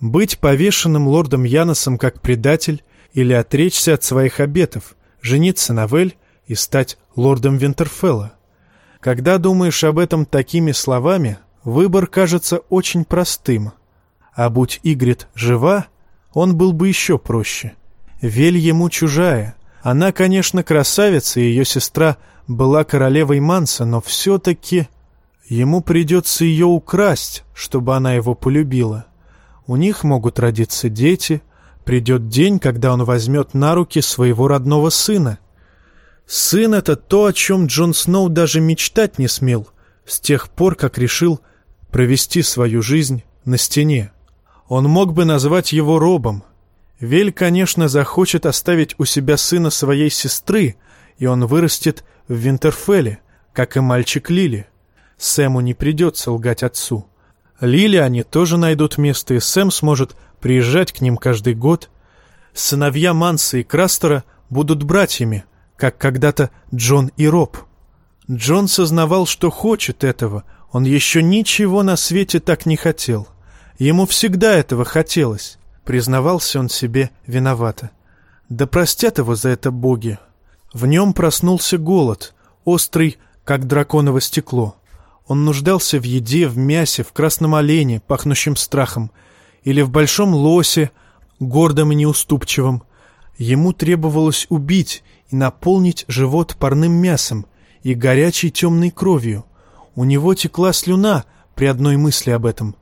Быть повешенным лордом Яносом как предатель или отречься от своих обетов, жениться на Вель и стать лордом Винтерфелла. Когда думаешь об этом такими словами, выбор кажется очень простым. А будь Игрит жива, он был бы еще проще. Вель ему чужая. Она, конечно, красавица, и ее сестра была королевой Манса, но все-таки ему придется ее украсть, чтобы она его полюбила. У них могут родиться дети. Придет день, когда он возьмет на руки своего родного сына. Сын — это то, о чем Джон Сноу даже мечтать не смел с тех пор, как решил провести свою жизнь на стене. Он мог бы назвать его Робом. Вель, конечно, захочет оставить у себя сына своей сестры, и он вырастет в Винтерфелле, как и мальчик Лили. Сэму не придется лгать отцу. Лили они тоже найдут место, и Сэм сможет приезжать к ним каждый год. Сыновья Манса и Крастера будут братьями, как когда-то Джон и Роб. Джон сознавал, что хочет этого. Он еще ничего на свете так не хотел. Ему всегда этого хотелось. Признавался он себе виновато. Да простят его за это боги. В нем проснулся голод, острый, как драконово стекло. Он нуждался в еде, в мясе, в красном олене, пахнущем страхом, или в большом лосе, гордом и неуступчивом. Ему требовалось убить и наполнить живот парным мясом и горячей темной кровью. У него текла слюна при одной мысли об этом.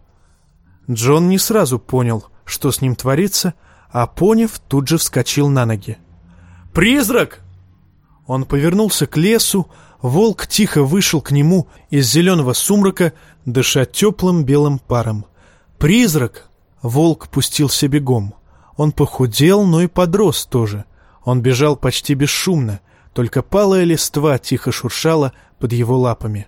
Джон не сразу понял, что с ним творится, а поняв, тут же вскочил на ноги. «Призрак!» Он повернулся к лесу, волк тихо вышел к нему из зеленого сумрака, дыша теплым белым паром. «Призрак!» Волк пустился бегом. Он похудел, но и подрос тоже. Он бежал почти бесшумно, только палая листва тихо шуршала под его лапами.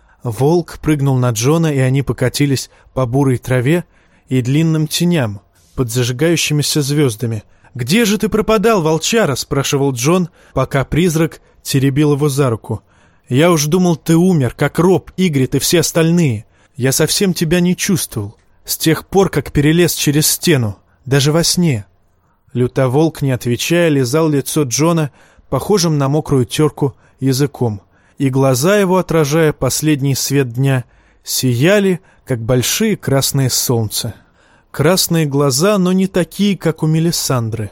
Волк прыгнул на Джона, и они покатились по бурой траве и длинным теням под зажигающимися звездами. «Где же ты пропадал, волчара?» — спрашивал Джон, пока призрак теребил его за руку. «Я уж думал, ты умер, как Роб, Игрит и все остальные. Я совсем тебя не чувствовал. С тех пор, как перелез через стену, даже во сне». Лютоволк, не отвечая, лизал лицо Джона, похожим на мокрую терку, языком, и глаза его, отражая последний свет дня, сияли, как большие красные солнца. Красные глаза, но не такие, как у Мелисандры.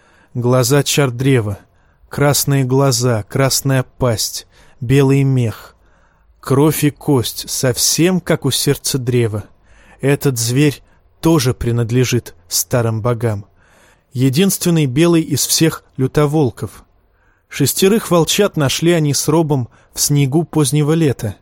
Глаза Чардрева, красные глаза, красная пасть, белый мех, кровь и кость, совсем как у сердца древа. Этот зверь тоже принадлежит старым богам. Единственный белый из всех лютоволков. 6 волчат нашли они с Робом в снегу позднего лета.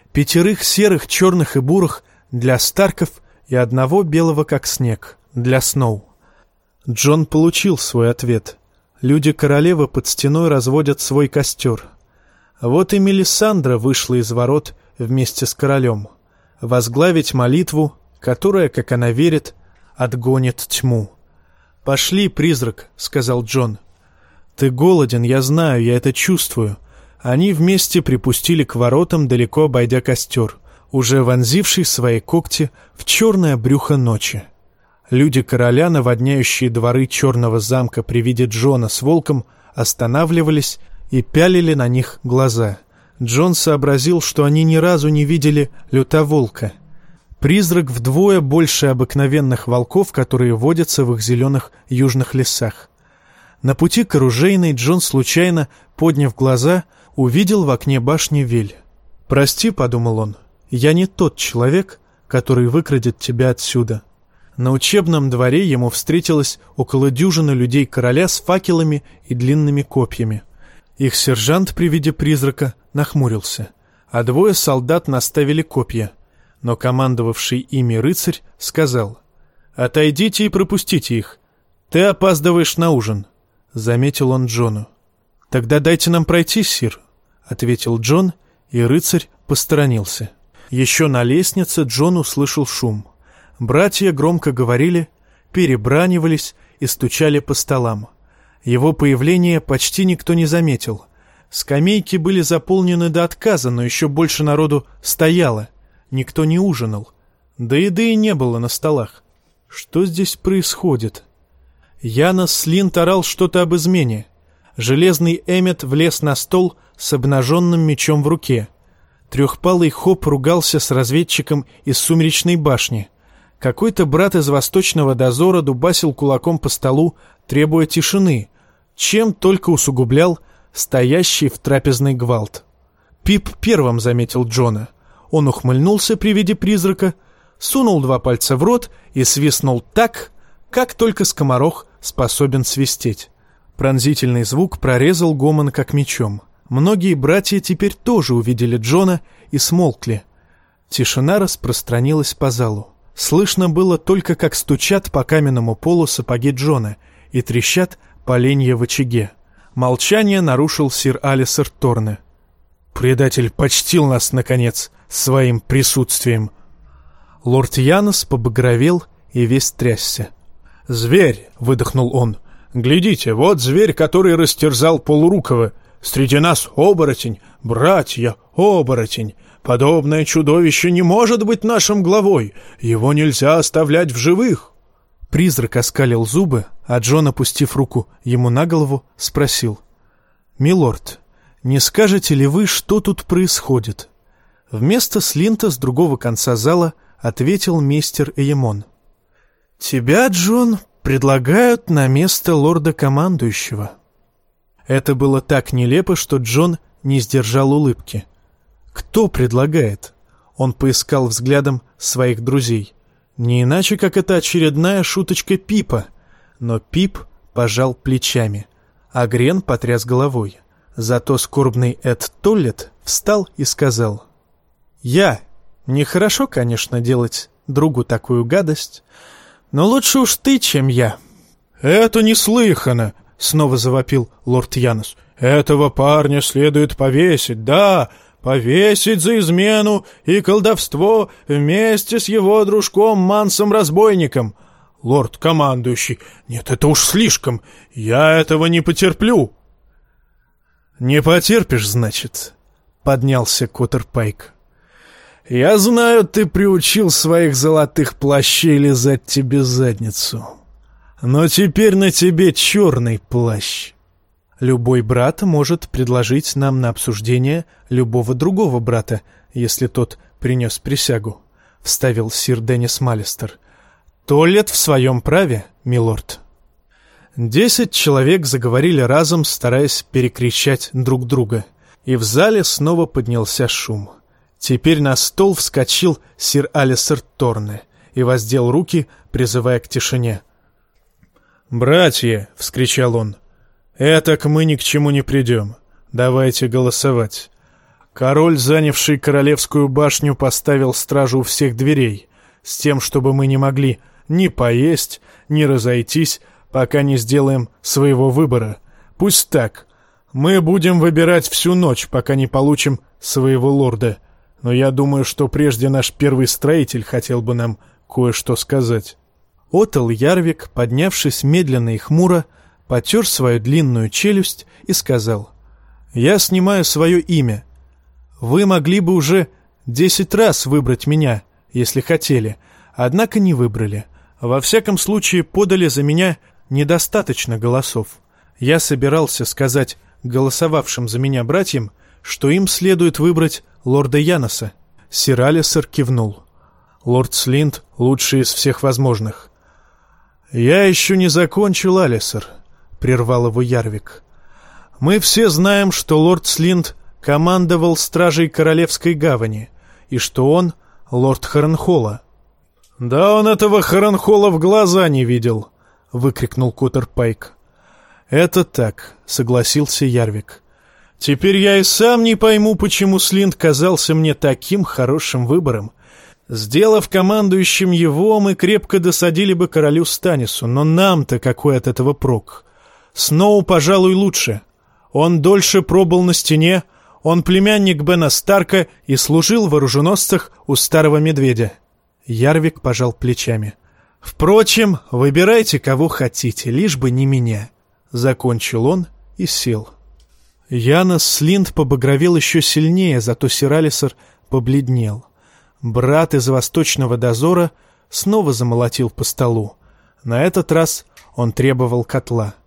5 серых, черных и бурых для Старков и 1 белого, как снег, для Сноу. Джон получил свой ответ. Люди королевы под стеной разводят свой костер. Вот и Мелисандра вышла из ворот вместе с королем. Возглавить молитву, которая, как она верит, отгонит тьму. «Пошли, призрак», — сказал Джон. «Ты голоден, я знаю, я это чувствую». Они вместе припустили к воротам, далеко обойдя костер, уже вонзивший свои когти в черное брюхо ночи. Люди короля, наводняющие дворы черного замка при виде Джона с волком, останавливались и пялили на них глаза. Джон сообразил, что они ни разу не видели лютоволка. Призрак вдвое больше обыкновенных волков, которые водятся в их зеленых южных лесах. На пути к оружейной Джон, случайно подняв глаза, увидел в окне башни Вель. «Прости», — подумал он, — «я не тот человек, который выкрадет тебя отсюда». На учебном дворе ему встретилось около дюжины людей короля с факелами и длинными копьями. Их сержант при виде призрака нахмурился, а 2 солдат наставили копья. Но командовавший ими рыцарь сказал: «Отойдите и пропустите их. Ты опаздываешь на ужин», — заметил он Джону. «Тогда дайте нам пройти, сир», — ответил Джон, и рыцарь посторонился. Еще на лестнице Джон услышал шум. Братья громко говорили, перебранивались и стучали по столам. Его появление почти никто не заметил. Скамейки были заполнены до отказа, но еще больше народу стояло. Никто не ужинал. Да еды и не было на столах. Что здесь происходит? Янос Слинт орал что-то об измене. Железный Эммет влез на стол с обнаженным мечом в руке. Трехпалый Хоп ругался с разведчиком из Сумеречной башни. Какой-то брат из Восточного дозора дубасил кулаком по столу, требуя тишины, чем только усугублял стоящий в трапезной гвалт. Пип первым заметил Джона. Он ухмыльнулся при виде призрака, сунул 2 пальца в рот и свистнул так, как только скоморох способен свистеть. Пронзительный звук прорезал гомон как мечом. Многие братья теперь тоже увидели Джона и смолкли. Тишина распространилась по залу. Слышно было только, как стучат по каменному полу сапоги Джона и трещат поленья в очаге. Молчание нарушил сир Алисер Торне. «Предатель почтил нас, наконец, своим присутствием». Лорд Янос побагровел и весь трясся. «Зверь!» — выдохнул он. «Глядите, вот зверь, который растерзал Полурукова. Среди нас оборотень, братья, оборотень. Подобное чудовище не может быть нашим главой. Его нельзя оставлять в живых». Призрак оскалил зубы, а Джон, опустив руку ему на голову, спросил: «Милорд, не скажете ли вы, что тут происходит?» Вместо Слинта с другого конца зала ответил мистер Эймон. «Тебя, Джон, предлагают на место лорда-командующего». Это было так нелепо, что Джон не сдержал улыбки. «Кто предлагает?» Он поискал взглядом своих друзей. Не иначе, как это очередная шуточка Пипа. Но Пип пожал плечами, а Грен потряс головой. Зато скорбный Эд Толлет встал и сказал: «Я. Нехорошо, конечно, делать другу такую гадость, но лучше уж ты, чем я». «Это неслыханно!» — снова завопил лорд Янос. «Этого парня следует повесить, да, повесить за измену и колдовство вместе с его дружком Мансом-разбойником. Лорд-командующий, нет, это уж слишком, я этого не потерплю». «Не потерпишь, значит?» — поднялся Коттерпайк. «Я знаю, ты приучил своих золотых плащей лизать тебе задницу. Но теперь на тебе черный плащ». «Любой брат может предложить нам на обсуждение любого другого брата, если тот принес присягу», — вставил сир Деннис Маллистер. «Толлет в своем праве, милорд». 10 человек заговорили разом, стараясь перекричать друг друга, и в зале снова поднялся шум. Теперь на стол вскочил сир Алисер Торне и воздел руки, призывая к тишине. «Братья!» — вскричал он. «Этак мы ни к чему не придем. Давайте голосовать. Король, занявший Королевскую башню, поставил стражу у всех дверей, с тем, чтобы мы не могли ни поесть, ни разойтись, пока не сделаем своего выбора. Пусть так. Мы будем выбирать всю ночь, пока не получим своего лорда. Но я думаю, что прежде наш первый строитель хотел бы нам кое-что сказать». Отел Ярвик, поднявшись медленно и хмуро, потер свою длинную челюсть и сказал: «Я снимаю свое имя. Вы могли бы уже 10 раз выбрать меня, если хотели, однако не выбрали. Во всяком случае, подали за меня недостаточно голосов. Я собирался сказать голосовавшим за меня братьям, что им следует выбрать лорда Яноса». Сир Алисер кивнул. «Лорд Слинт лучший из всех возможных». «Я еще не закончил, Алисер», — прервал его Ярвик. «Мы все знаем, что лорд Слинт командовал стражей Королевской гавани, и что он лорд Харенхолла». «Да он этого Харенхолла в глаза не видел», — выкрикнул Коттерпайк. «Это так», — согласился Ярвик. «Теперь я и сам не пойму, почему Слинт казался мне таким хорошим выбором. Сделав командующим его, мы крепко досадили бы королю Станису, но нам-то какой от этого прок? Сноу, пожалуй, лучше. Он дольше пробыл на стене, он племянник Бена Старка и служил в оруженосцах у Старого Медведя». Ярвик пожал плечами. «Впрочем, выбирайте, кого хотите, лишь бы не меня», — закончил он и сел. Янос Слинт побагровел еще сильнее, зато сир Алисер побледнел. Брат из Восточного дозора снова замолотил по столу. На этот раз он требовал котла.